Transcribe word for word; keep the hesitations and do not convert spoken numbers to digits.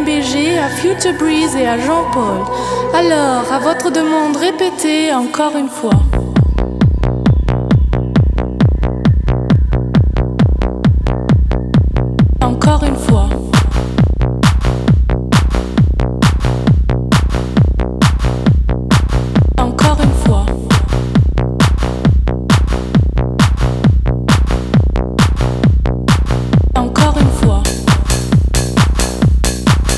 B G, à Future Breeze et à Jean-Paul. Alors, à votre demande, répétez encore une fois.